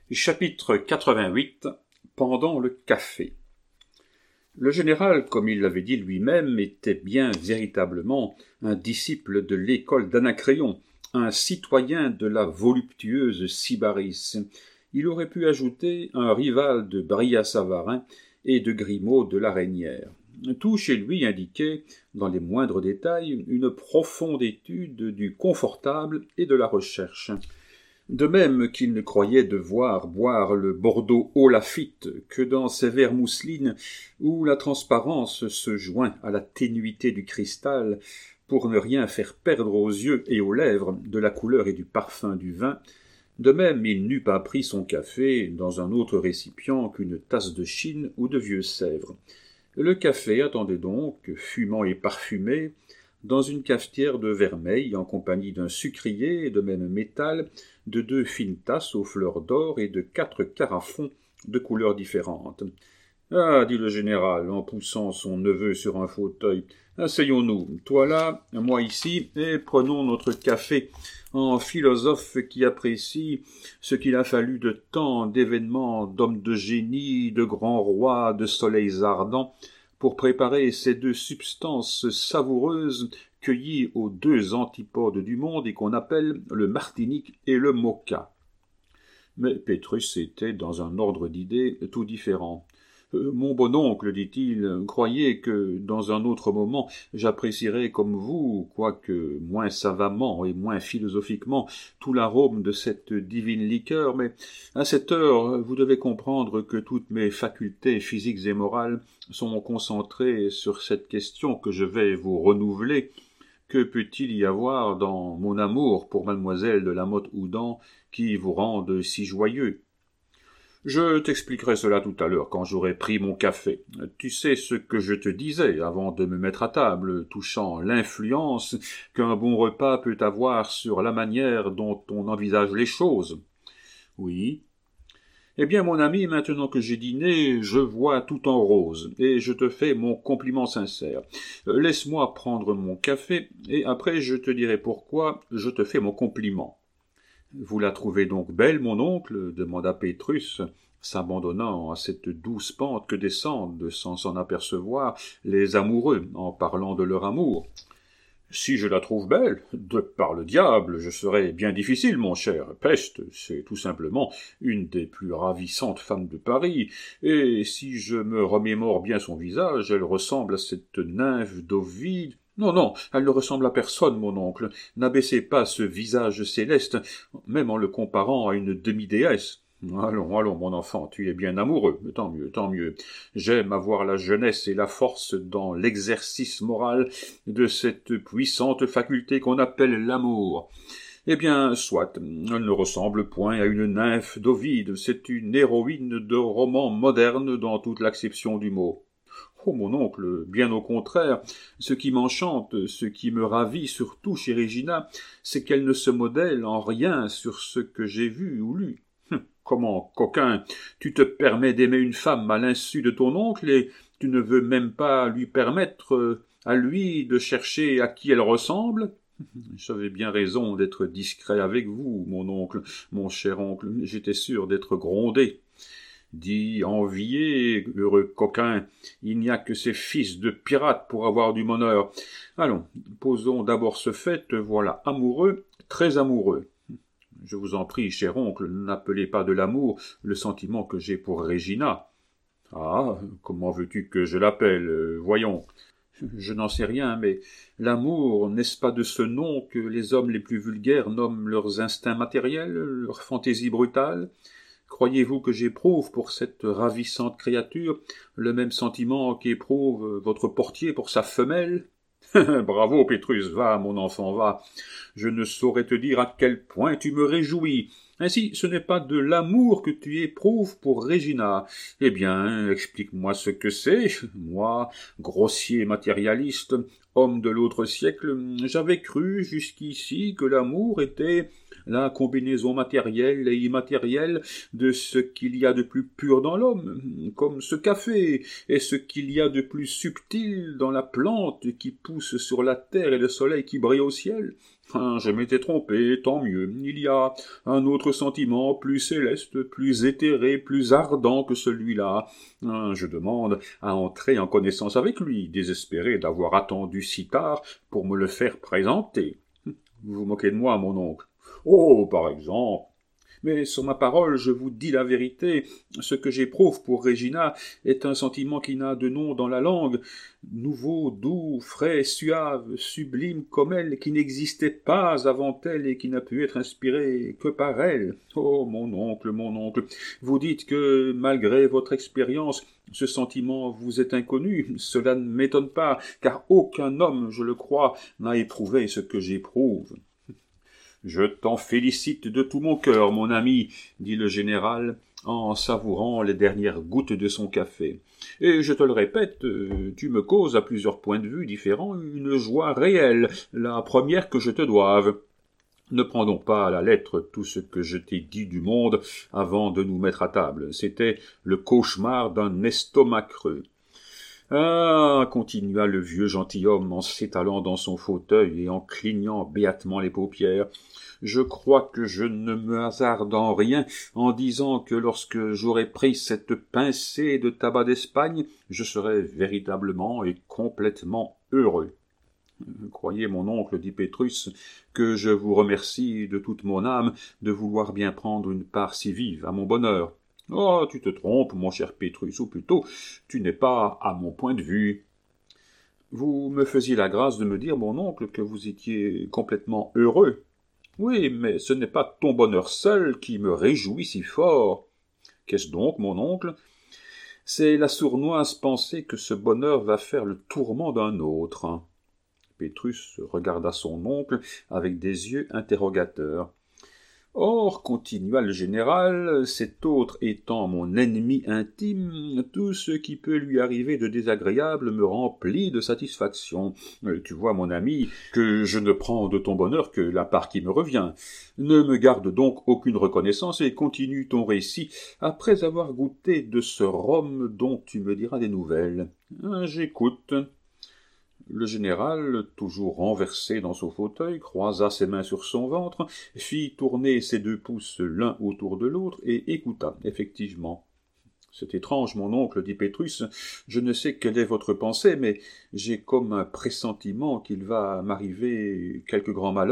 Chapitre 88. Pendant le café. Le général, comme il l'avait dit lui-même, était bien véritablement un disciple de l'école d'Anacréon, un citoyen de la voluptueuse Sybaris. Il aurait pu ajouter un rival de Brillat-Savarin et de Grimaud de la Reynière. Tout chez lui indiquait, dans les moindres détails, une profonde étude du confortable et de la recherche. De même qu'il ne croyait devoir boire le Bordeaux haut Lafitte que dans ces verres mousseline où la transparence se joint à la ténuité du cristal pour ne rien faire perdre aux yeux et aux lèvres de la couleur et du parfum du vin, de même il n'eût pas pris son café dans un autre récipient qu'une tasse de Chine ou de vieux Sèvres. Le café attendait donc, fumant et parfumé, dans une cafetière de vermeil, en compagnie d'un sucrier de même métal, de 2 fines tasses aux fleurs d'or et de 4 carafons de couleurs différentes. « Ah, dit le général, en poussant son neveu sur un fauteuil, asseyons-nous, toi là, moi ici, et prenons notre café en philosophe qui apprécie ce qu'il a fallu de temps, d'événements, d'hommes de génie, de grands rois, de soleils ardents, pour préparer ces 2 substances savoureuses cueillies aux 2 antipodes du monde et qu'on appelle le Martinique et le Moka. » Mais Pétrus était dans un ordre d'idées tout différent. « Mon bon oncle, dit-il, croyez que, dans un autre moment, j'apprécierais comme vous, quoique moins savamment et moins philosophiquement, tout l'arôme de cette divine liqueur, mais à cette heure, vous devez comprendre que toutes mes facultés physiques et morales sont concentrées sur cette question que je vais vous renouveler. Que peut-il y avoir dans mon amour pour mademoiselle de La Motte-Houdan qui vous rende si joyeux ? Je t'expliquerai cela tout à l'heure, quand j'aurai pris mon café. Tu sais ce que je te disais avant de me mettre à table, touchant l'influence qu'un bon repas peut avoir sur la manière dont on envisage les choses. Oui. Eh bien, mon ami, maintenant que j'ai dîné, je vois tout en rose, et je te fais mon compliment sincère. Laisse-moi prendre mon café, et après je te dirai pourquoi je te fais mon compliment. Vous la trouvez donc belle, mon oncle ? Demanda Pétrus, s'abandonnant à cette douce pente que descendent, sans s'en apercevoir, les amoureux en parlant de leur amour. Si je la trouve belle, de par le diable, je serais bien difficile, mon cher. Peste, c'est tout simplement une des plus ravissantes femmes de Paris, et si je me remémore bien son visage, elle ressemble à cette nymphe d'Ovide. Non, elle ne ressemble à personne, mon oncle. N'abaissez pas ce visage céleste, même en le comparant à une demi-déesse. Allons, mon enfant, tu es bien amoureux. Tant mieux. J'aime avoir la jeunesse et la force dans l'exercice moral de cette puissante faculté qu'on appelle l'amour. Eh bien, soit, elle ne ressemble point à une nymphe d'Ovide, c'est une héroïne de roman moderne dans toute l'acception du mot. Oh, mon oncle, bien au contraire, ce qui m'enchante, ce qui me ravit surtout chez Régina, c'est qu'elle ne se modèle en rien sur ce que j'ai vu ou lu. Comment, coquin, tu te permets d'aimer une femme à l'insu de ton oncle et tu ne veux même pas lui permettre, à lui, de chercher à qui elle ressemble ? J'avais bien raison d'être discret avec vous, mon oncle, mon cher oncle, j'étais sûr d'être grondé. Dis, envié, heureux coquin, il n'y a que ces fils de pirates pour avoir du bonheur. Allons, posons d'abord ce fait, te voilà amoureux, très amoureux. Je vous en prie, cher oncle, n'appelez pas de l'amour le sentiment que j'ai pour Régina. Ah, comment veux-tu que je l'appelle ? Voyons. Je n'en sais rien, mais l'amour, n'est-ce pas de ce nom que les hommes les plus vulgaires nomment leurs instincts matériels, leurs fantaisies brutales ? Croyez-vous que j'éprouve pour cette ravissante créature le même sentiment qu'éprouve votre portier pour sa femelle ? Bravo, Pétrus, va, mon enfant, va. Je ne saurais te dire à quel point tu me réjouis. Ainsi, ce n'est pas de l'amour que tu éprouves pour Régina. Eh bien, explique-moi ce que c'est. Moi, grossier matérialiste, homme de l'autre siècle, j'avais cru jusqu'ici que l'amour était la combinaison matérielle et immatérielle de ce qu'il y a de plus pur dans l'homme, comme ce café, et ce qu'il y a de plus subtil dans la plante qui pousse sur la terre et le soleil qui brille au ciel. Je m'étais trompé, tant mieux. Il y a un autre sentiment plus céleste, plus éthéré, plus ardent que celui-là. Je demande à entrer en connaissance avec lui, désespéré d'avoir attendu si tard pour me le faire présenter. Vous vous moquez de moi, mon oncle. Oh, par exemple. Mais sur ma parole, je vous dis la vérité, ce que j'éprouve pour Régina est un sentiment qui n'a de nom dans la langue, nouveau, doux, frais, suave, sublime comme elle, qui n'existait pas avant elle et qui n'a pu être inspiré que par elle. Oh, mon oncle, vous dites que, malgré votre expérience, ce sentiment vous est inconnu. Cela ne m'étonne pas, car aucun homme, je le crois, n'a éprouvé ce que j'éprouve. Je t'en félicite de tout mon cœur, mon ami, dit le général, en savourant les dernières gouttes de son café. Et je te le répète, tu me causes à plusieurs points de vue différents une joie réelle, la première que je te doive. Ne prends donc pas à la lettre tout ce que je t'ai dit du monde avant de nous mettre à table. C'était le cauchemar d'un estomac creux. Ah, continua le vieux gentilhomme en s'étalant dans son fauteuil et en clignant béatement les paupières, je crois que je ne me hasarde en rien en disant que lorsque j'aurai pris cette pincée de tabac d'Espagne, je serai véritablement et complètement heureux. Croyez, mon oncle, dit Pétrus, que je vous remercie de toute mon âme de vouloir bien prendre une part si vive à mon bonheur. Oh, tu te trompes, mon cher Pétrus, ou plutôt, tu n'es pas à mon point de vue. Vous me faisiez la grâce de me dire, mon oncle, que vous étiez complètement heureux. Oui, mais ce n'est pas ton bonheur seul qui me réjouit si fort. Qu'est-ce donc, mon oncle? C'est la sournoise pensée que ce bonheur va faire le tourment d'un autre. Pétrus regarda son oncle avec des yeux interrogateurs. Or, continua le général, cet autre étant mon ennemi intime, tout ce qui peut lui arriver de désagréable me remplit de satisfaction. Tu vois, mon ami, que je ne prends de ton bonheur que la part qui me revient. Ne me garde donc aucune reconnaissance et continue ton récit après avoir goûté de ce rhum dont tu me diras des nouvelles. J'écoute. Le général, toujours renversé dans son fauteuil, croisa ses mains sur son ventre, fit tourner ses deux pouces l'un autour de l'autre et écouta, effectivement. « C'est étrange, mon oncle, dit Pétrus, je ne sais quelle est votre pensée, mais j'ai comme un pressentiment qu'il va m'arriver quelque grand malheur. »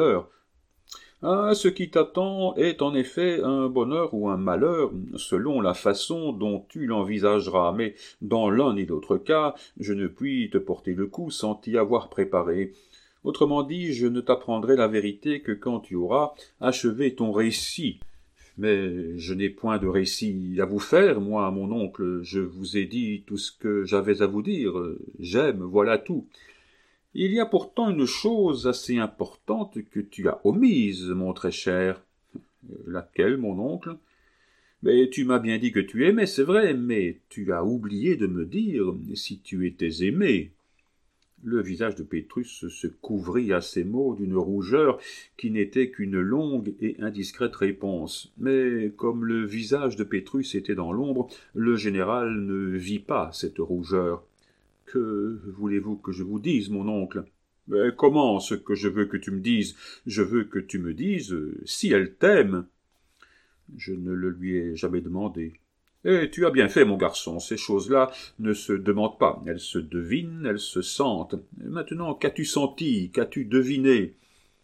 Ah, ce qui t'attend est en effet un bonheur ou un malheur, selon la façon dont tu l'envisageras, mais dans l'un et l'autre cas, je ne puis te porter le coup sans t'y avoir préparé. Autrement dit, je ne t'apprendrai la vérité que quand tu auras achevé ton récit. Mais je n'ai point de récit à vous faire, moi, mon oncle, je vous ai dit tout ce que j'avais à vous dire, j'aime, voilà tout. Il y a pourtant une chose assez importante que tu as omise, mon très cher. Laquelle, mon oncle? Mais tu m'as bien dit que tu aimais, c'est vrai, mais tu as oublié de me dire si tu étais aimé. Le visage de Pétrus se couvrit à ces mots d'une rougeur qui n'était qu'une longue et indiscrète réponse. Mais comme le visage de Pétrus était dans l'ombre, le général ne vit pas cette rougeur. « Que voulez-vous que je vous dise, mon oncle ?»« Mais comment, ce que je veux que tu me dises? Je veux que tu me dises si elle t'aime. » Je ne le lui ai jamais demandé. « Et tu as bien fait, mon garçon, ces choses-là ne se demandent pas, elles se devinent, elles se sentent. Maintenant, qu'as-tu senti, qu'as-tu deviné ?»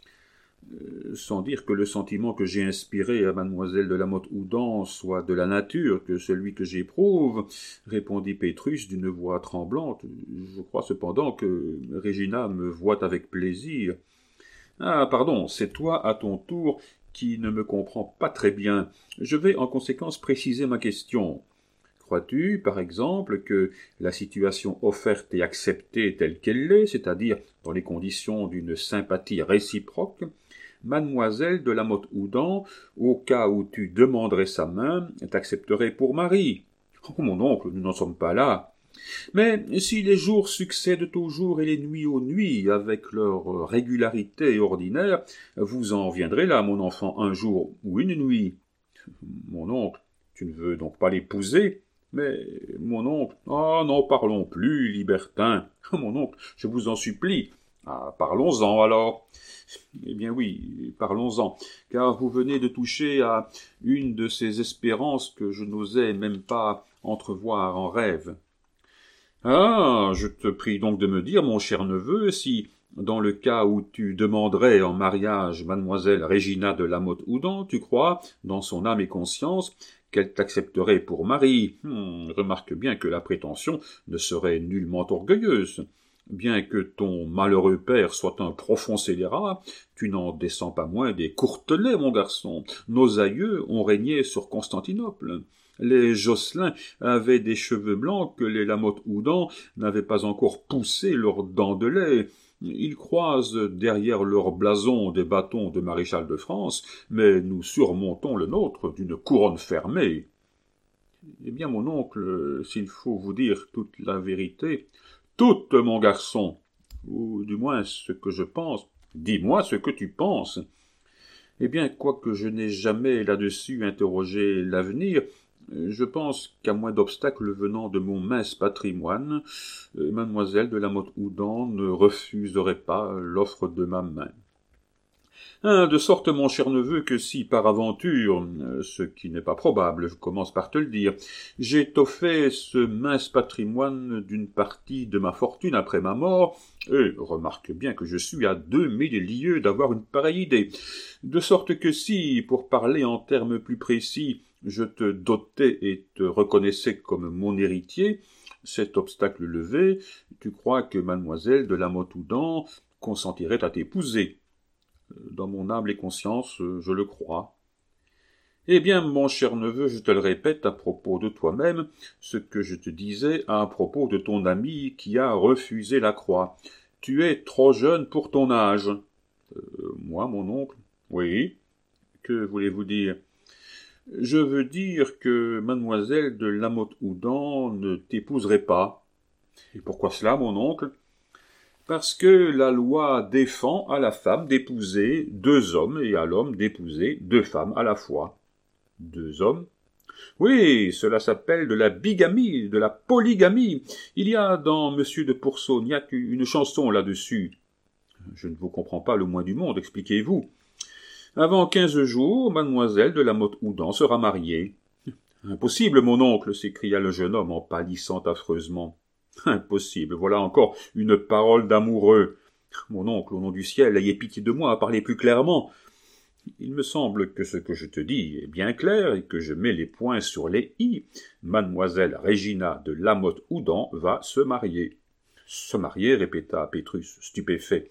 Sans dire que le sentiment que j'ai inspiré à mademoiselle de La Motte-Houdan soit de la nature que celui que j'éprouve, répondit Pétrus d'une voix tremblante. Je crois cependant que Régina me voit avec plaisir. Ah, pardon, c'est toi, à ton tour, qui ne me comprends pas très bien. Je vais en conséquence préciser ma question. Crois-tu, par exemple, que la situation offerte et acceptée telle qu'elle est, c'est-à-dire dans les conditions d'une sympathie réciproque, mademoiselle de La Motte-Houdan, au cas où tu demanderais sa main, t'accepterait pour mari? Oh, mon oncle, nous n'en sommes pas là. Mais si les jours succèdent aux jours et les nuits aux nuits, avec leur régularité ordinaire, vous en viendrez là, mon enfant, un jour ou une nuit. Mon oncle, tu ne veux donc pas l'épouser? Mais, mon oncle, ah non, parlons plus, libertin. Mon oncle, je vous en supplie. Ah, parlons-en alors. Eh bien oui, parlons-en, car vous venez de toucher à une de ces espérances que je n'osais même pas entrevoir en rêve. Ah, je te prie donc de me dire, mon cher neveu, si, dans le cas où tu demanderais en mariage mademoiselle Régina de Lamotte-Houdan, tu crois, dans son âme et conscience, qu'elle t'accepterait pour mari. Remarque bien que la prétention ne serait nullement orgueilleuse. Bien que ton malheureux père soit un profond scélérat, tu n'en descends pas moins des Courtelets, mon garçon. Nos aïeux ont régné sur Constantinople. Les Josselin avaient des cheveux blancs que les Lamotte-Houdan n'avaient pas encore poussé leurs dents de lait. Ils croisent derrière leur blason des bâtons de maréchal de France, mais nous surmontons le nôtre d'une couronne fermée. Eh bien, mon oncle, s'il faut vous dire toute la vérité, toute, mon garçon, ou du moins ce que je pense, dis-moi ce que tu penses. Eh bien, quoique je n'ai jamais là-dessus interrogé l'avenir, je pense qu'à moins d'obstacles venant de mon mince patrimoine, mademoiselle de Lamotte-Houdan ne refuserait pas l'offre de ma main. De sorte, mon cher neveu, que si par aventure, ce qui n'est pas probable, je commence par te le dire, j'étoffais ce mince patrimoine d'une partie de ma fortune après ma mort, et remarque bien que je suis à 2000 lieues d'avoir une pareille idée, de sorte que si, pour parler en termes plus précis, je te dotais et te reconnaissais comme mon héritier, cet obstacle levé, tu crois que mademoiselle de Lamotte-Houdan consentirait à t'épouser. Dans mon âme et conscience, je le crois. Eh bien, mon cher neveu, je te le répète à propos de toi-même, ce que je te disais à propos de ton ami qui a refusé la croix. Tu es trop jeune pour ton âge. Moi, mon oncle? Oui. Que voulez-vous dire? Je veux dire que mademoiselle de Lamotte-Houdan ne t'épouserait pas. Et pourquoi cela, mon oncle? Parce que la loi défend à la femme d'épouser 2 hommes et à l'homme d'épouser 2 femmes à la fois. 2 hommes? Oui, cela s'appelle de la bigamie, de la polygamie. Il y a dans Monsieur de Pourceaugnac une chanson là-dessus. Je ne vous comprends pas le moins du monde, expliquez-vous. Avant 15 jours, mademoiselle de Lamotte-Houdan sera mariée. Impossible, mon oncle, s'écria le jeune homme en pâlissant affreusement. Impossible, voilà encore une parole d'amoureux. Mon oncle, au nom du ciel, ayez pitié de moi, parlez plus clairement. Il me semble que ce que je te dis est bien clair et que je mets les points sur les i. Mademoiselle Régina de Lamotte-Houdan va se marier. Se marier, répéta Pétrus, stupéfait.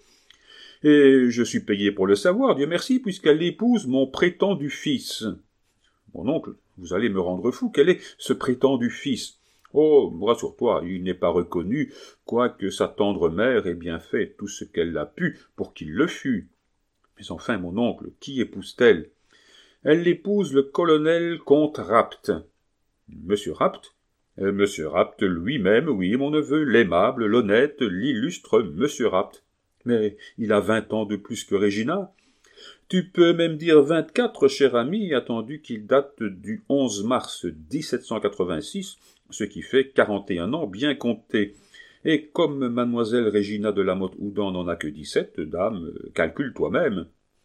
Et je suis payé pour le savoir, Dieu merci, puisqu'elle épouse mon prétendu fils. Mon oncle, vous allez me rendre fou, quel est ce prétendu fils? Oh, rassure-toi, il n'est pas reconnu, quoique sa tendre mère ait bien fait tout ce qu'elle a pu pour qu'il le fût. Mais enfin, mon oncle, qui épouse-t-elle? Elle épouse le colonel comte Rapt. Monsieur Rapt? Monsieur Rapt lui-même, oui, mon neveu, l'aimable, l'honnête, l'illustre Monsieur Rapt. Mais il a 20 ans de plus que Régina. Tu peux même dire 24, cher ami, attendu qu'il date du 11 mars 1786, ce qui fait 41 ans bien comptés. Et comme mademoiselle Régina de Lamotte-Houdan n'en a que 17, dame, calcule toi-même.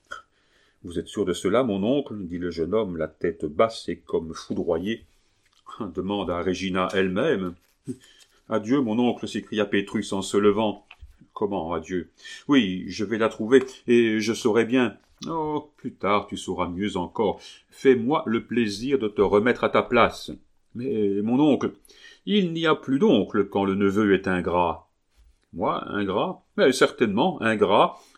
Vous êtes sûr de cela, mon oncle? Dit le jeune homme, la tête basse et comme foudroyé. Demande à Régina elle-même. Adieu, mon oncle, s'écria Pétrus en se levant. Comment, adieu? Oui, je vais la trouver, et je saurai bien. Oh, plus tard tu sauras mieux encore. Fais-moi le plaisir de te remettre à ta place. Mais, mon oncle, il n'y a plus d'oncle quand le neveu est ingrat. Moi, ingrat? Mais certainement, ingrat,